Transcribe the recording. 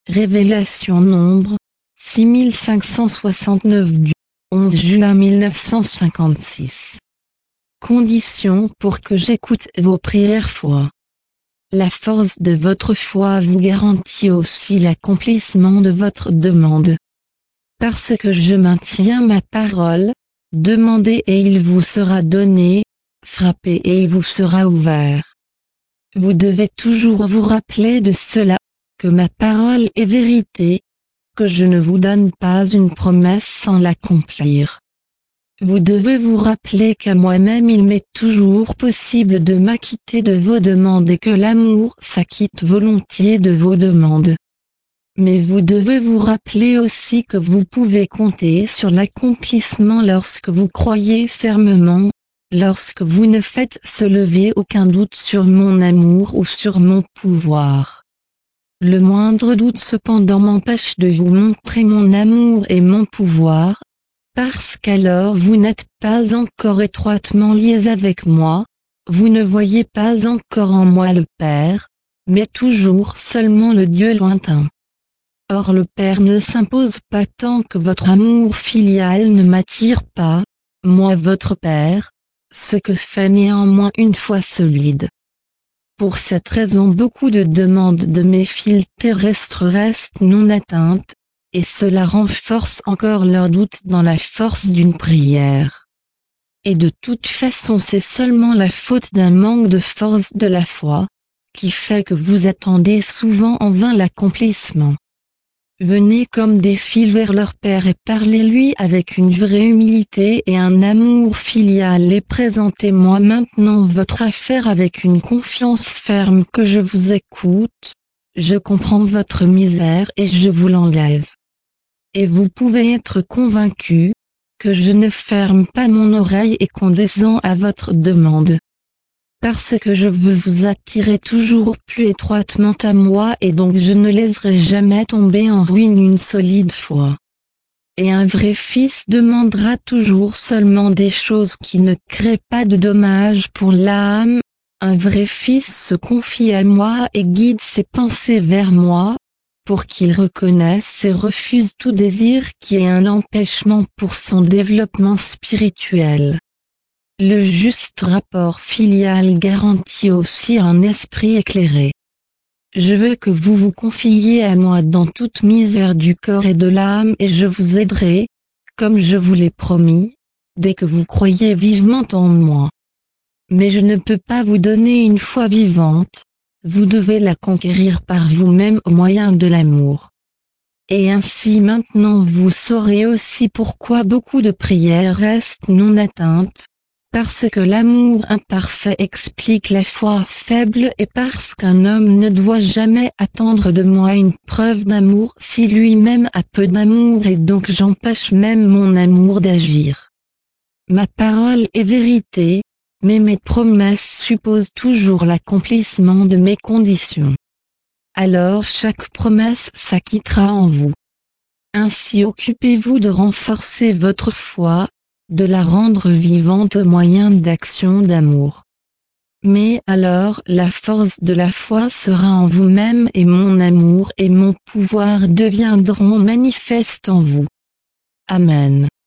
Révélation Nombre 6569 du 11 juin 1956. Condition pour que j'écoute vos prières foi. La force de votre foi vous garantit aussi l'accomplissement de votre demande. Parce que je maintiens ma parole, demandez et il vous sera donné, frappez et il vous sera ouvert. Vous devez toujours vous rappeler de cela, que ma parole est vérité, que je ne vous donne pas une promesse sans l'accomplir. Vous devez vous rappeler qu'à moi-même il m'est toujours possible de m'acquitter de vos demandes et que l'amour s'acquitte volontiers de vos demandes. Mais vous devez vous rappeler aussi que vous pouvez compter sur l'accomplissement lorsque vous croyez fermement, lorsque vous ne faites se lever aucun doute sur mon amour ou sur mon pouvoir. Le moindre doute cependant m'empêche de vous montrer mon amour et mon pouvoir, parce qu'alors vous n'êtes pas encore étroitement liés avec moi, vous ne voyez pas encore en moi le Père, mais toujours seulement le Dieu lointain. Or le Père ne s'impose pas tant que votre amour filial ne m'attire pas, moi votre Père, ce que fait néanmoins une foi solide. Pour cette raison beaucoup de demandes de mes fils terrestres restent non atteintes, et cela renforce encore leur doute dans la force d'une prière. Et de toute façon c'est seulement la faute d'un manque de force de la foi, qui fait que vous attendez souvent en vain l'accomplissement. Venez comme des fils vers leur Père et parlez-lui avec une vraie humilité et un amour filial et présentez-moi maintenant votre affaire avec une confiance ferme que je vous écoute, je comprends votre misère et je vous l'enlève. Et vous pouvez être convaincu que je ne ferme pas mon oreille et qu'on descend à votre demande. Parce que je veux vous attirer toujours plus étroitement à moi et donc je ne laisserai jamais tomber en ruine une solide foi. Et un vrai fils demandera toujours seulement des choses qui ne créent pas de dommages pour l'âme, un vrai fils se confie à moi et guide ses pensées vers moi, pour qu'il reconnaisse et refuse tout désir qui est un empêchement pour son développement spirituel. Le juste rapport filial garantit aussi un esprit éclairé. Je veux que vous vous confiiez à moi dans toute misère du corps et de l'âme et je vous aiderai, comme je vous l'ai promis, dès que vous croyez vivement en moi. Mais je ne peux pas vous donner une foi vivante, vous devez la conquérir par vous-même au moyen de l'amour. Et ainsi maintenant vous saurez aussi pourquoi beaucoup de prières restent non atteintes, parce que l'amour imparfait explique la foi faible et parce qu'un homme ne doit jamais attendre de moi une preuve d'amour si lui-même a peu d'amour et donc j'empêche même mon amour d'agir. Ma parole est vérité, mais mes promesses supposent toujours l'accomplissement de mes conditions. Alors chaque promesse s'acquittera en vous. Ainsi occupez-vous de renforcer votre foi, de la rendre vivante au moyen d'actions d'amour. Mais alors la force de la foi sera en vous-même et mon amour et mon pouvoir deviendront manifestes en vous. Amen.